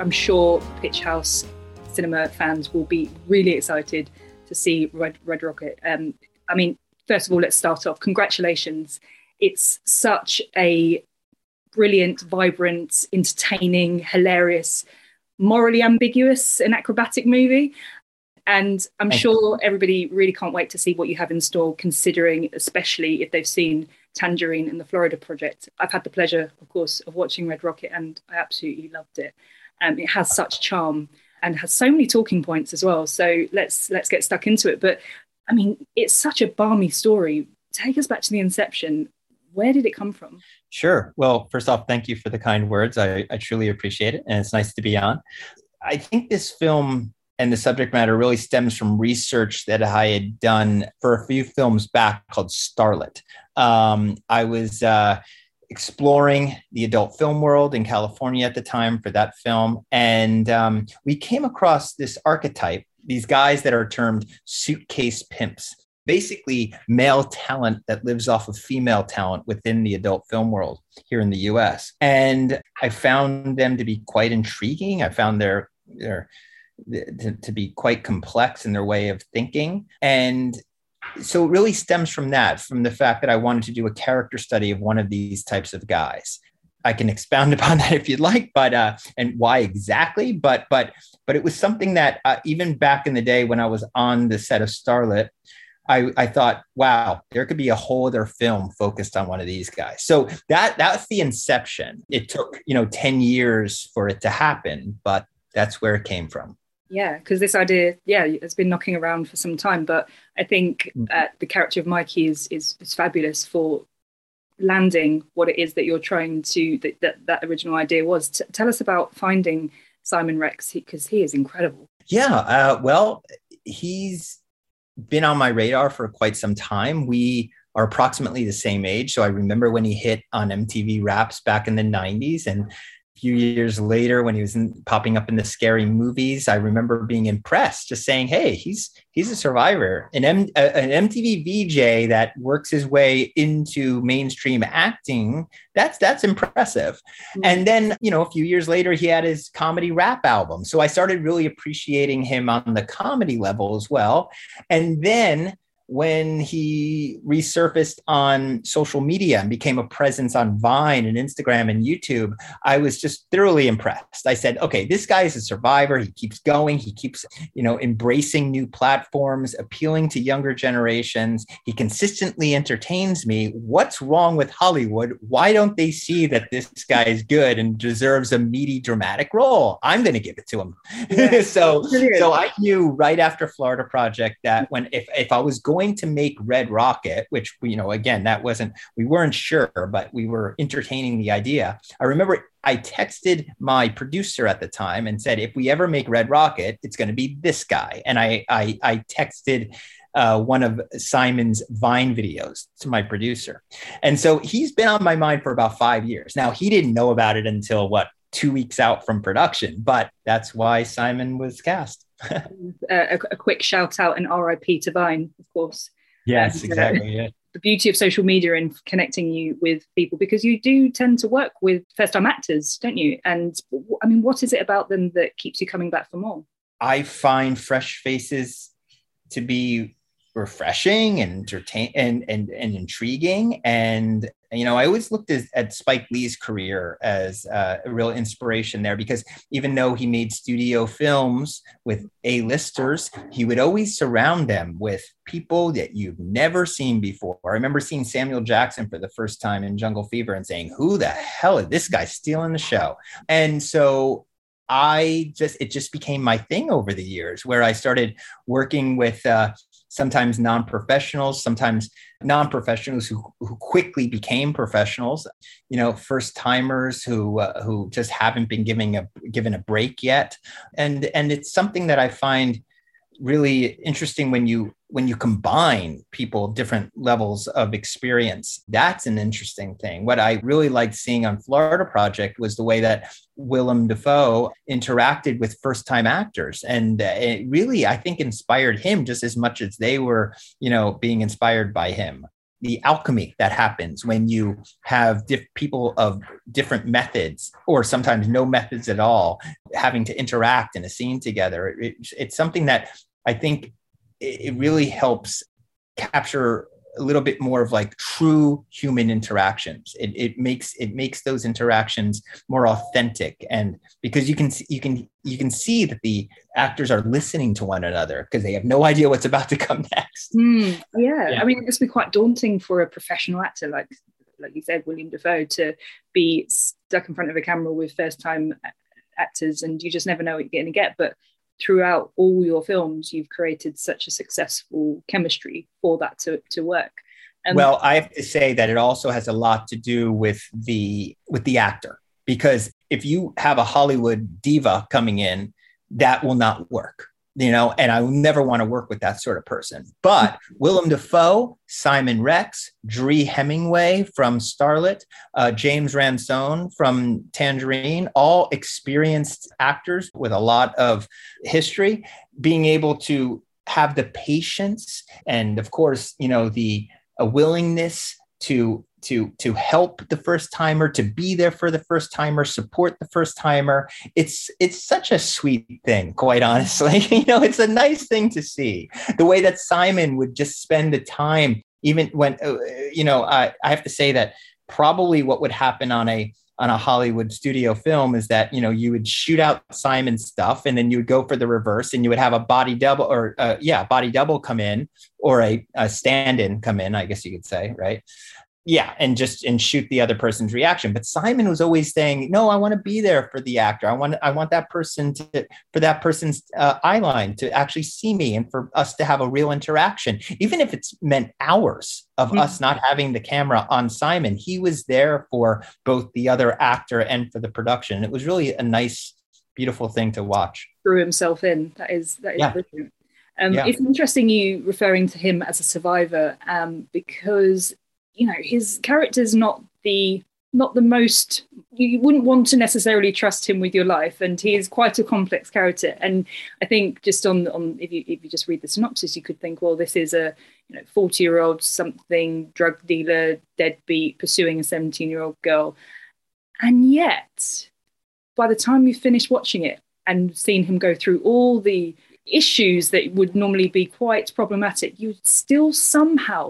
I'm sure Pitch House cinema fans will be really excited to see Red Rocket. I mean, first of all, let's start off. Congratulations. It's such a brilliant, vibrant, entertaining, hilarious, morally ambiguous and acrobatic movie. And I'm sure everybody really can't wait to see what you have in store, considering, especially if they've seen Tangerine and the Florida Project. I've had the pleasure, of course, of watching Red Rocket, and I absolutely loved it. It has such charm and has so many talking points as well. So let's get stuck into it. But I mean, it's such a balmy story. Take us back to the inception. Where did it come from? Sure. Well, first off, thank you for the kind words. I truly appreciate it. And it's nice to be on. I think this film and the subject matter really stems from research that I had done for a few films back called Starlet. I was exploring the adult film world in California at the time for that film. And we came across this archetype, these guys that are termed suitcase pimps. Basically male talent that lives off of female talent within the adult film world here in the US. And I found them to be quite intriguing. I found their to be quite complex in their way of thinking. And so it really stems from that, from the fact that I wanted to do a character study of one of these types of guys. I can expound upon that if you'd like, but and why exactly. But it was something that even back in the day when I was on the set of Starlet, I thought, wow, there could be a whole other film focused on one of these guys. So that's the inception. It took, 10 years for it to happen, but that's where it came from. Yeah, because this idea, has been knocking around for some time. But I think the character of Mikey is fabulous for landing what it is that you're trying to, that original idea was. Tell us about finding Simon Rex, because he is incredible. Yeah, well, he's been on my radar for quite some time. We are approximately the same age. So I remember when he hit on MTV Raps back in the 90s. And a few years later, when he was popping up in the Scary Movies, I remember being impressed, just saying, hey, he's a survivor. An MTV VJ that works his way into mainstream acting, that's impressive. Mm-hmm. And then, a few years later, he had his comedy rap album. So I started really appreciating him on the comedy level as well. And then when he resurfaced on social media and became a presence on Vine and Instagram and YouTube, I was just thoroughly impressed. I said, okay, this guy is a survivor. He keeps going. He keeps, embracing new platforms, appealing to younger generations. He consistently entertains me. What's wrong with Hollywood? Why don't they see that this guy is good and deserves a meaty, dramatic role? I'm going to give it to him. Yeah. So I knew right after Florida Project that if I was going to make Red Rocket, which, again, we weren't sure, but we were entertaining the idea. I remember I texted my producer at the time and said, if we ever make Red Rocket, it's going to be this guy. And I texted one of Simon's Vine videos to my producer. And so he's been on my mind for about 5 years. Now, he didn't know about it until 2 weeks out from production, but that's why Simon was cast. A quick shout out and RIP to Vine, of course. Yes, exactly. Yeah. The beauty of social media and connecting you with people, because you do tend to work with first-time actors, don't you? And I mean, what is it about them that keeps you coming back for more? I find fresh faces to be refreshing and entertaining and intriguing. And, I always looked at Spike Lee's career as a real inspiration there, because even though he made studio films with A-listers, he would always surround them with people that you've never seen before. I remember seeing Samuel Jackson for the first time in Jungle Fever and saying, who the hell is this guy stealing the show? And so it just became my thing over the years, where I started working with sometimes non-professionals, sometimes non-professionals who quickly became professionals, first timers who just haven't been given a break yet. And it's something that I find really interesting when you combine people of different levels of experience. That's an interesting thing. What I really liked seeing on Florida Project was the way that Willem Dafoe interacted with first-time actors. And it really, I think, inspired him just as much as they were, being inspired by him. the alchemy that happens when you have people of different methods, or sometimes no methods at all, having to interact in a scene together. It's something that I think it really helps capture a little bit more of like true human interactions. It makes those interactions more authentic, and because you can see that the actors are listening to one another because they have no idea what's about to come next. Yeah, I mean, it must be quite daunting for a professional actor like you said, William Dafoe, to be stuck in front of a camera with first-time actors, and you just never know what you're going to get. But throughout all your films, you've created such a successful chemistry for that to work. Well, I have to say that it also has a lot to do with the actor, because if you have a Hollywood diva coming in, that will not work, and I will never want to work with that sort of person. But Willem Dafoe, Simon Rex, Dree Hemingway from Starlet, James Ransone from Tangerine, all experienced actors with a lot of history, being able to have the patience and, of course, a willingness to help the first timer, to be there for the first timer, support the first timer. It's such a sweet thing, quite honestly. It's a nice thing to see the way that Simon would just spend the time, even when, I have to say that probably what would happen on a Hollywood studio film is that, you would shoot out Simon's stuff and then you would go for the reverse, and you would have a body double body double come in, or a stand-in come in, I guess you could say, right? Yeah, and shoot the other person's reaction. But Simon was always saying, no, I want to be there for the actor. I want that person for that person's eye line to actually see me, and for us to have a real interaction. Even if it's meant hours of us not having the camera on Simon, he was there for both the other actor and for the production. It was really a nice, beautiful thing to watch. Threw himself in. That is brilliant. It's interesting you referring to him as a survivor, because his character's not the most, you wouldn't want to necessarily trust him with your life, and he is quite a complex character. And I think just on if you just read the synopsis, you could think, well, this is a 40-year-old something drug dealer, deadbeat, pursuing a 17-year-old girl. And yet, by the time you finish watching it and seen him go through all the issues that would normally be quite problematic, you're still somehow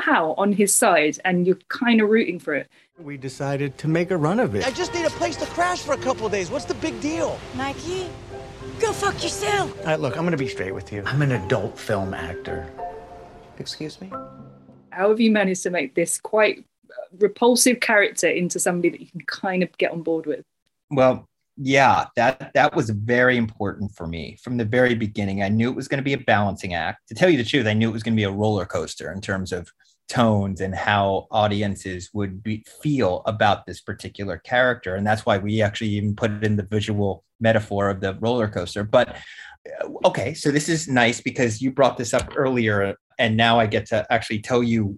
on his side, and you're kind of rooting for it. We decided to make a run of it. I just need a place to crash for a couple of days. What's the big deal? Mikey, go fuck yourself. Look, I'm going to be straight with you. I'm an adult film actor. Excuse me? How have you managed to make this quite repulsive character into somebody that you can kind of get on board with? Well, yeah, that was very important for me from the very beginning. I knew it was going to be a balancing act. To tell you the truth, I knew it was going to be a roller coaster in terms of tones and how audiences would feel about this particular character. And that's why we actually even put it in the visual metaphor of the roller coaster. But okay, so this is nice because you brought this up earlier, and now I get to actually tell you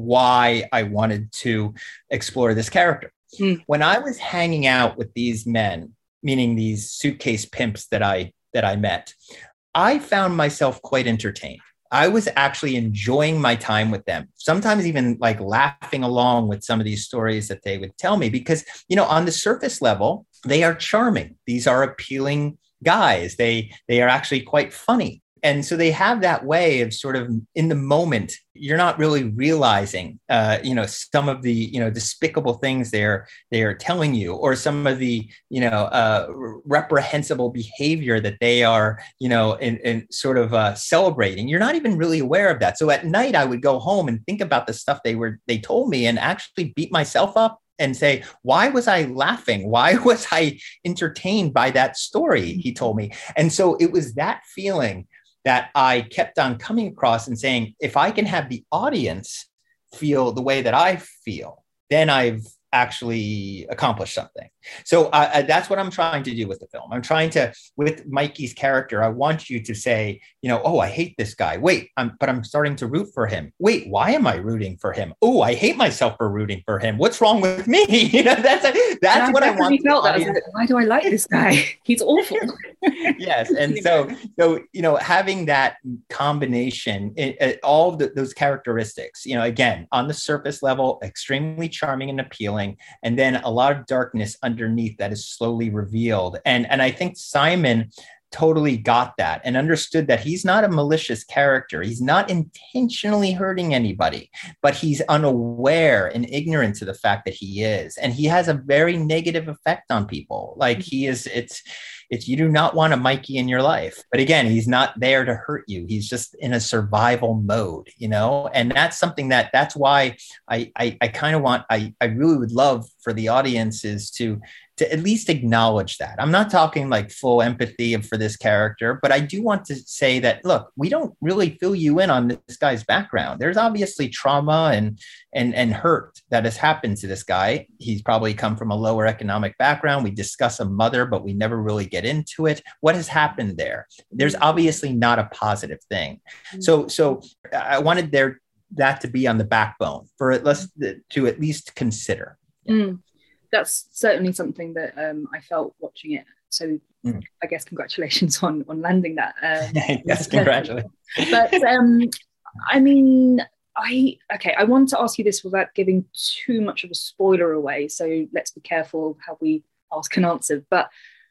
why I wanted to explore this character. When I was hanging out with these men, meaning these suitcase pimps that I met, I found myself quite entertained. I was actually enjoying my time with them, sometimes even like laughing along with some of these stories that they would tell me, because, on the surface level, they are charming. These are appealing guys. They are actually quite funny. And so they have that way of sort of in the moment, you're not really realizing, some of the, despicable things they are telling you, or some of the, reprehensible behavior that they are, in sort of celebrating. You're not even really aware of that. So at night, I would go home and think about the stuff they told me, and actually beat myself up and say, why was I laughing? Why was I entertained by that story he told me? And so it was that feeling that I kept on coming across and saying, if I can have the audience feel the way that I feel, then I've actually accomplish something. So that's what I'm trying to do with the film. I'm trying to, with Mikey's character, I want you to say, oh, I hate this guy. Wait, but I'm starting to root for him. Wait, why am I rooting for him? Oh, I hate myself for rooting for him. What's wrong with me? That's what I want. Felt that. I was like, why do I like this guy? He's awful. Yes, and so having that combination, all of those characteristics, again, on the surface level, extremely charming and appealing, and then a lot of darkness underneath that is slowly revealed. And I think Simon totally got that and understood that he's not a malicious character. He's not intentionally hurting anybody, but he's unaware and ignorant to the fact that he is. And he has a very negative effect on people. Like it's you do not want a Mikey in your life. But again, he's not there to hurt you. He's just in a survival mode, and that's something that's why I kind of want, I really would love for the audiences to at least acknowledge that. I'm not talking like full empathy for this character, but I do want to say that, look, we don't really fill you in on this guy's background. There's obviously trauma and hurt that has happened to this guy. He's probably come from a lower economic background. We discuss a mother, but we never really get into it. What has happened there? There's obviously not a positive thing. So I wanted that to be on the backbone for us to at least consider. That's certainly something that I felt watching it. So I guess congratulations on landing that. Yes, congratulations. But I mean, I want to ask you this without giving too much of a spoiler away. So let's be careful how we ask and answer. But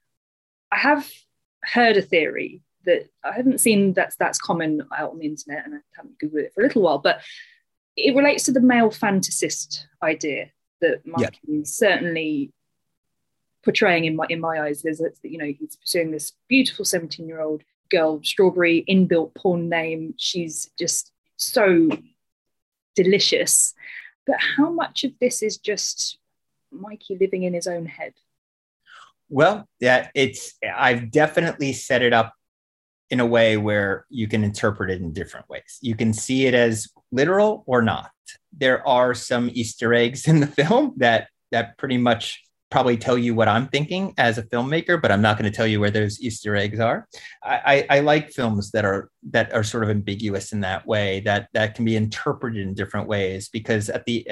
I have heard a theory that I haven't seen that's common out on the internet, and I haven't Googled it for a little while, but it relates to the male fantasist idea that Mike is certainly portraying in my eyes. There's he's pursuing this beautiful 17-year-old girl, Strawberry, inbuilt porn name. She's just so delicious. But how much of this is just Mikey living in his own head? Well, I've definitely set it up in a way where you can interpret it in different ways. You can see it as literal or not. There are some Easter eggs in the film that pretty much probably tell you what I'm thinking as a filmmaker, but I'm not going to tell you where those Easter eggs are. I like films that are sort of ambiguous in that way, that can be interpreted in different ways, because at the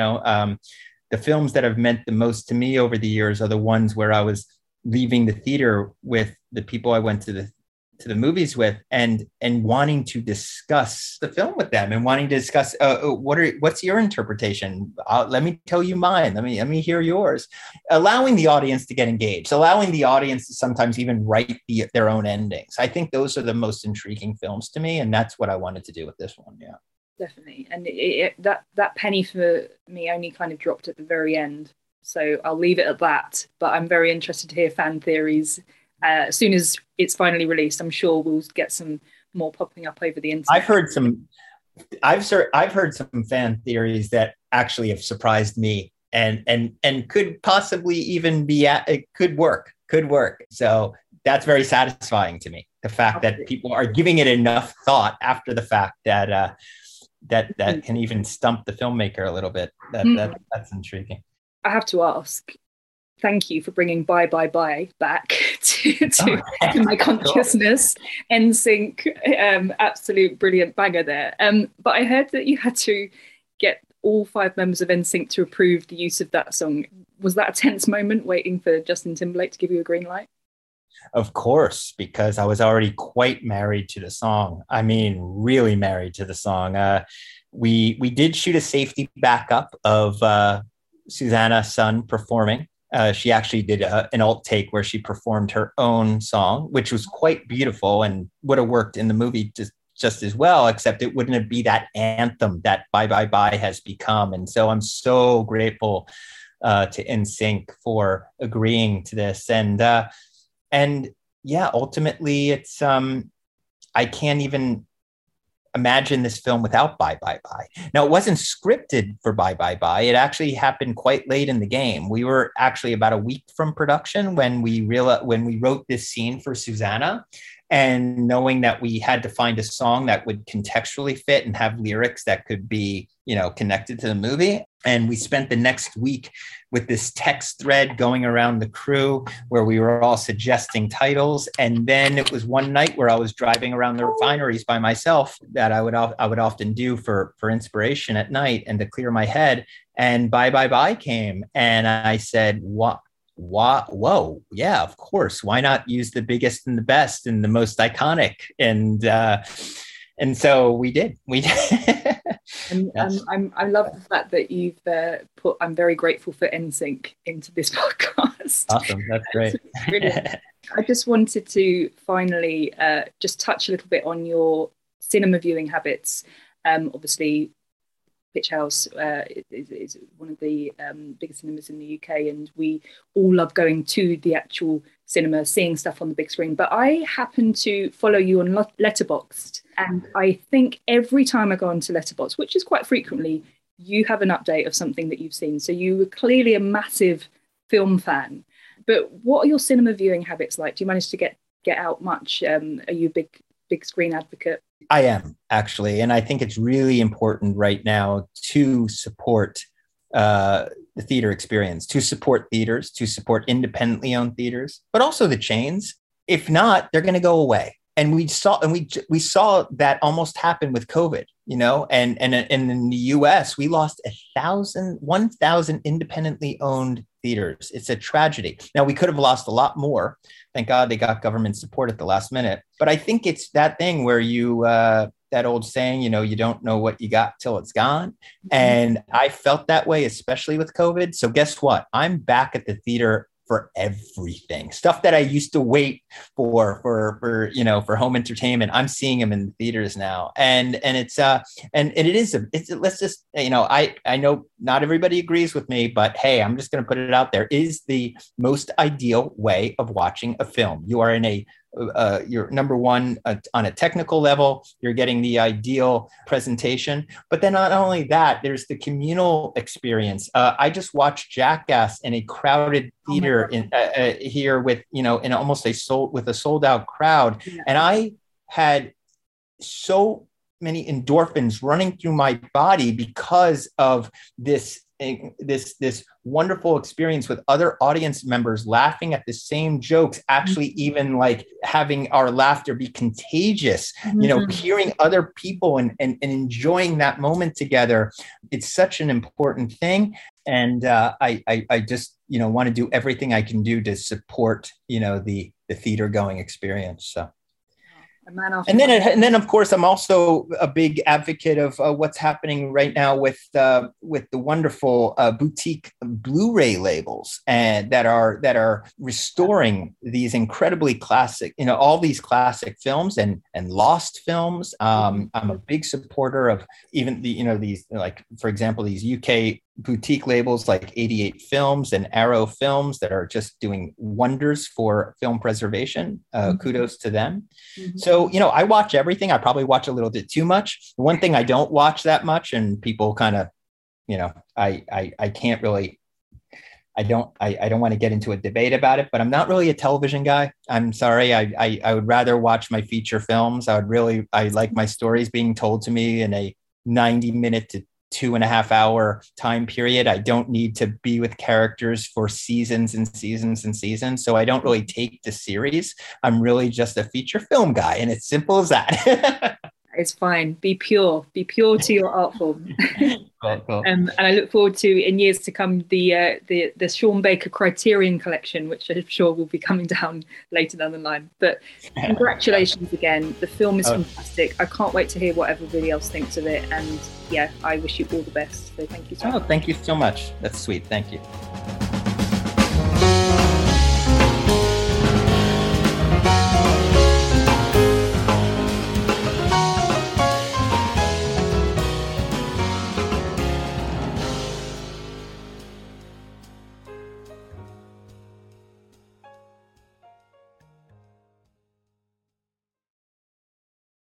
the films that have meant the most to me over the years are the ones where I was leaving the theater with the people I went to the movies with and wanting to discuss the film with them and wanting to discuss what's your interpretation? Let me tell you mine. Let me hear yours. Allowing the audience to get engaged, allowing the audience to sometimes even write their own endings. I think those are the most intriguing films to me, and that's what I wanted to do with this one. Yeah, definitely. And that penny for me only kind of dropped at the very end, so I'll leave it at that. But I'm very interested to hear fan theories. As soon as it's finally released, I'm sure we'll get some more popping up over the internet. I've heard some fan theories that actually have surprised me and could possibly even be it could work. So that's very satisfying to me. The fact that people are giving it enough thought after the fact that can even stump the filmmaker a little bit. That's intriguing. I have to ask. Thank you for bringing Bye Bye Bye back to my consciousness. NSYNC, absolute brilliant banger there. But I heard that you had to get all 5 members of NSYNC to approve the use of that song. Was that a tense moment waiting for Justin Timberlake to give you a green light? Of course, because I was already quite married to the song. I mean, really married to the song. We did shoot a safety backup of Susanna Son performing. She actually did an alt take where she performed her own song, which was quite beautiful and would have worked in the movie just as well, except it wouldn't be that anthem that Bye Bye Bye has become. And so I'm so grateful to NSYNC for agreeing to this. And yeah, ultimately it's, I can't even imagine this film without Bye Bye Bye. Now, it wasn't scripted for Bye Bye Bye. It actually happened quite late in the game. We were actually about a week from production when we wrote this scene for Susanna. and knowing that we had to find a song that would contextually fit and have lyrics that could be, connected to the movie. And we spent the next week with this text thread going around the crew where we were all suggesting titles. And then it was one night where I was driving around the refineries by myself that I would often do for inspiration at night and to clear my head. And Bye Bye Bye came. And I said, what? Whoa. Yeah, of course. Why not use the biggest and the best and the most iconic? And so we did. And yes. I love the fact that you've put I'm very grateful for NSYNC into this podcast. Awesome. That's great. I just wanted to finally just touch a little bit on your cinema viewing habits. Obviously, Pitch House is one of the biggest cinemas in the UK, and we all love going to the actual cinema, seeing stuff on the big screen. But I happen to follow you on Letterboxd, and I think every time I go onto Letterboxd, which is quite frequently, you have an update of something that you've seen. So you were clearly a massive film fan. But what are your cinema viewing habits like? Do you manage to get out much? Are you a big screen advocate? I am, actually. And I think it's really important right now to support the theater experience, to support theaters, to support independently owned theaters, but also the chains. If not, they're going to go away. And we saw that almost happen with COVID, and in the US, we lost 1,000 independently owned theaters. It's a tragedy. Now, we could have lost a lot more. Thank God they got government support at the last minute. But I think it's that thing where that old saying, you don't know what you got till it's gone. Mm-hmm. And I felt that way, especially with COVID. So guess what? I'm back at the theater for everything, stuff that I used to wait for home entertainment. I'm seeing them in the theaters now. And it's let's just, I know not everybody agrees with me, but hey, I'm just going to put it out there, is the most ideal way of watching a film. You are in you're number one on a technical level, you're getting the ideal presentation, but then not only that, there's the communal experience. I just watched Jackass in a crowded theater here with, in almost a sold out crowd. Yeah. And I had so many endorphins running through my body because of this wonderful experience with other audience members laughing at the same jokes, actually even like having our laughter be contagious, hearing other people and enjoying that moment together. It's such an important thing. And I just, want to do everything I can do to support, the theater going experience. So. And then, of course, I'm also a big advocate of what's happening right now with the wonderful boutique Blu-ray labels and that are restoring these incredibly classic, all these classic films and lost films. I'm a big supporter of even these, like, for example, these UK boutique labels like 88 Films and Arrow Films that are just doing wonders for film preservation. Kudos to them. Mm-hmm. So, I watch everything. I probably watch a little bit too much. The one thing I don't watch that much, and people kind of, I can't really, I don't want to get into a debate about it, but I'm not really a television guy. I'm sorry. I would rather watch my feature films. I like my stories being told to me in a 90-minute to 2.5 hour time period. I don't need to be with characters for seasons and seasons and seasons. So I don't really take the series. I'm really just a feature film guy, and it's simple as that. It's fine. Be pure to your art form. Cool. And I look forward to, in years to come, the Sean Baker Criterion collection, which I'm sure will be coming down later down the line. But congratulations again. The film is fantastic. I can't wait to hear what everybody else thinks of it. And yeah, I wish you all the best. So thank you so much. Thank you so much. That's sweet. Thank you.